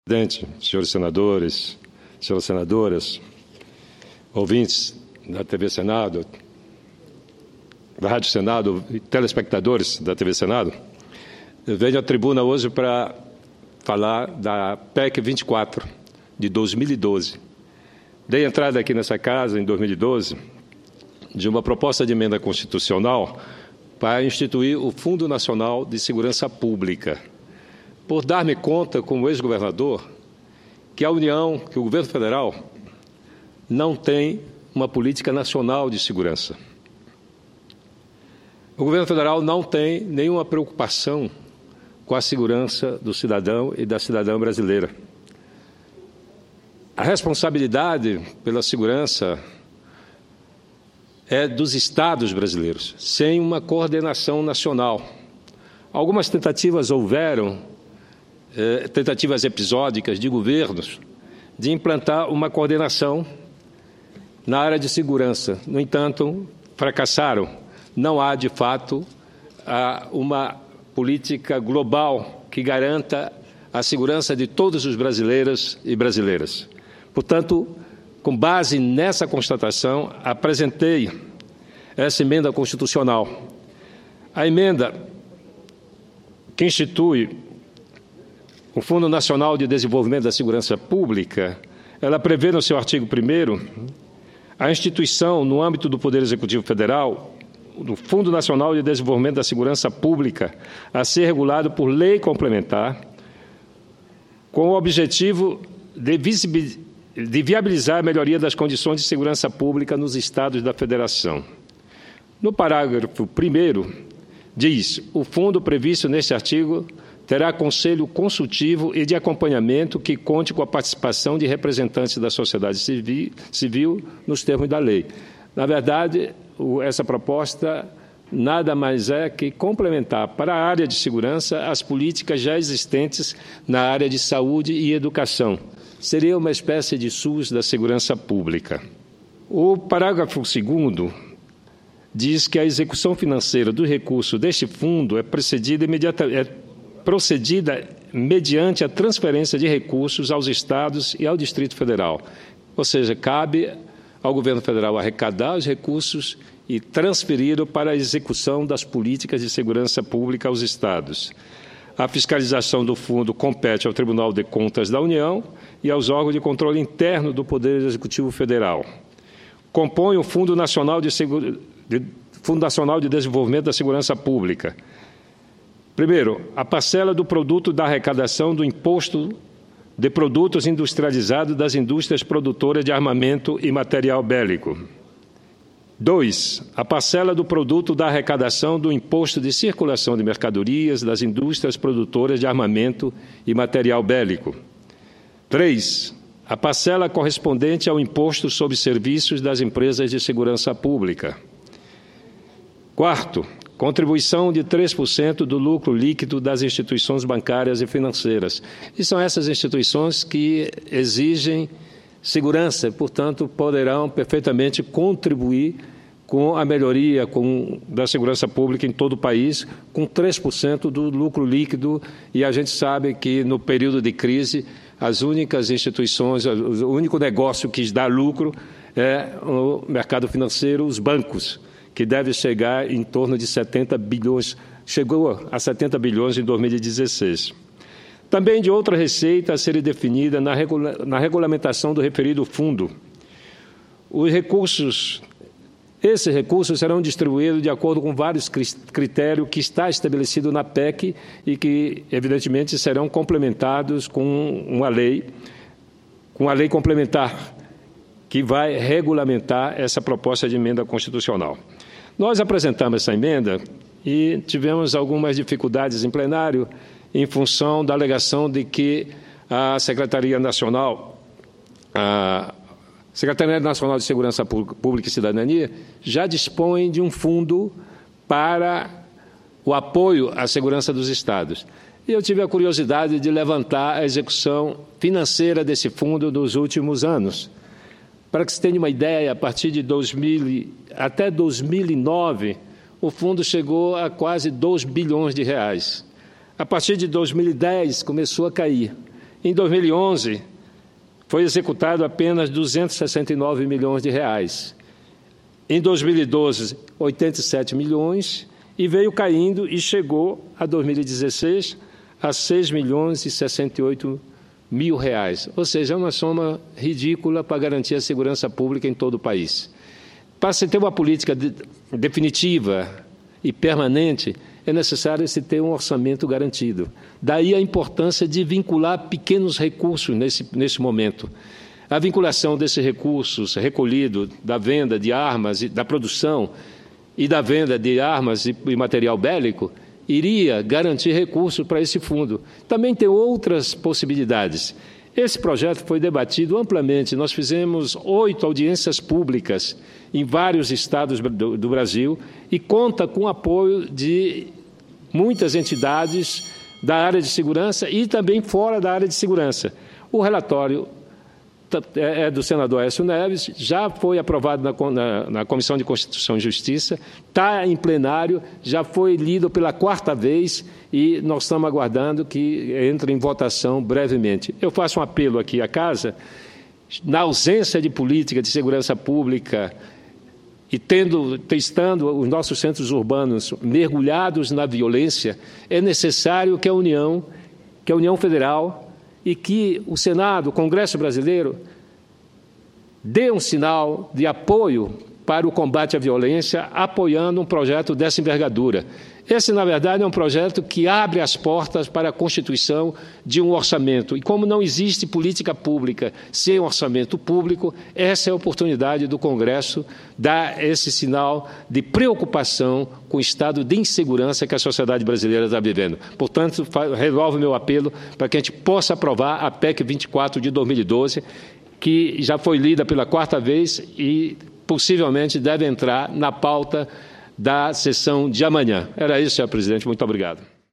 Presidente, senhores senadores, senhoras senadoras, ouvintes da TV Senado, da Rádio Senado e telespectadores da TV Senado, eu venho à tribuna hoje para falar da PEC 24, de 2012. Dei entrada aqui nessa casa, em 2012, de uma proposta de emenda constitucional para instituir o Fundo Nacional de Segurança Pública, por dar-me conta, como ex-governador, que a União, que o governo federal, não tem uma política nacional de segurança. O governo federal não tem nenhuma preocupação com a segurança do cidadão e da cidadã brasileira. A responsabilidade pela segurança é dos estados brasileiros, sem uma coordenação nacional. Algumas tentativas houveram, tentativas episódicas de governos, de implantar uma coordenação na área de segurança. No entanto, fracassaram. Não há, de fato, uma política global que garanta a segurança de todos os brasileiros e brasileiras. Portanto, com base nessa constatação, apresentei essa emenda constitucional. A emenda que institui o Fundo Nacional de Desenvolvimento da Segurança Pública, ela prevê no seu artigo 1º a instituição, no âmbito do Poder Executivo Federal, do Fundo Nacional de Desenvolvimento da Segurança Pública, a ser regulado por lei complementar, com o objetivo de viabilizar a melhoria das condições de segurança pública nos estados da Federação. No parágrafo 1º, diz: o fundo previsto neste artigo terá conselho consultivo e de acompanhamento que conte com a participação de representantes da sociedade civil nos termos da lei. Na verdade, essa proposta nada mais é que complementar para a área de segurança as políticas já existentes na área de saúde e educação. Seria uma espécie de SUS da segurança pública. O parágrafo 2º diz que a execução financeira do recurso deste fundo é procedida mediante a transferência de recursos aos estados e ao Distrito Federal. Ou seja, cabe ao governo federal arrecadar os recursos e transferi-lo para a execução das políticas de segurança pública aos estados. A fiscalização do fundo compete ao Tribunal de Contas da União e aos órgãos de controle interno do Poder Executivo Federal. Compõe o Fundo Nacional de Desenvolvimento da Segurança Pública. Primeiro, a parcela do produto da arrecadação do Imposto de Produtos Industrializados das indústrias produtoras de armamento e material bélico. 2. A parcela do produto da arrecadação do Imposto de Circulação de Mercadorias das indústrias produtoras de armamento e material bélico. 3. A parcela correspondente ao Imposto sobre Serviços das Empresas de Segurança Pública. 4. Contribuição de 3% do lucro líquido das instituições bancárias e financeiras. E são essas instituições que exigem segurança, portanto, poderão perfeitamente contribuir com a melhoria da segurança pública em todo o país, com 3% do lucro líquido, e a gente sabe que, no período de crise, as únicas instituições, o único negócio que dá lucro é o mercado financeiro, os bancos, que deve chegar em torno de 70 bilhões, chegou a 70 bilhões em 2016. Também de outra receita a ser definida na regulamentação do referido fundo. Esses recursos serão distribuídos de acordo com vários critérios que está estabelecido na PEC e que, evidentemente, serão complementados com uma lei complementar, que vai regulamentar essa proposta de emenda constitucional. Nós apresentamos essa emenda e tivemos algumas dificuldades em plenário em função da alegação de que a Secretaria Nacional de Segurança Pública e Cidadania já dispõe de um fundo para o apoio à segurança dos estados. E eu tive a curiosidade de levantar a execução financeira desse fundo nos últimos anos. Para que se tenha uma ideia, a partir de 2000 até 2009, o fundo chegou a quase 2 bilhões de reais. A partir de 2010, começou a cair. Em 2011, foi executado apenas R$ 269 milhões. Em 2012, 87 milhões, e veio caindo e chegou a 2016 a R$ 6.068.000. Ou seja, é uma soma ridícula para garantir a segurança pública em todo o país. Para se ter uma política definitiva e permanente, é necessário se ter um orçamento garantido. Daí a importância de vincular pequenos recursos nesse momento. A vinculação desses recursos recolhidos da venda de armas, da produção e da venda de armas e material bélico iria garantir recursos para esse fundo. Também tem outras possibilidades. Esse projeto foi debatido amplamente. Nós fizemos 8 audiências públicas em vários estados do Brasil e conta com o apoio de muitas entidades da área de segurança e também fora da área de segurança. O relatório é do senador Aécio Neves, já foi aprovado na Comissão de Constituição e Justiça, está em plenário, já foi lido pela 4ª vez e nós estamos aguardando que entre em votação brevemente. Eu faço um apelo aqui à Casa, na ausência de política de segurança pública e estando os nossos centros urbanos mergulhados na violência, é necessário que a União Federal e que o Senado, o Congresso Brasileiro, dê um sinal de apoio para o combate à violência, apoiando um projeto dessa envergadura. Esse, na verdade, é um projeto que abre as portas para a constituição de um orçamento. E como não existe política pública sem orçamento público, essa é a oportunidade do Congresso dar esse sinal de preocupação com o estado de insegurança que a sociedade brasileira está vivendo. Portanto, renovo meu apelo para que a gente possa aprovar a PEC 24 de 2012, que já foi lida pela 4ª vez e possivelmente deve entrar na pauta da sessão de amanhã. Era isso, senhor presidente. Muito obrigado.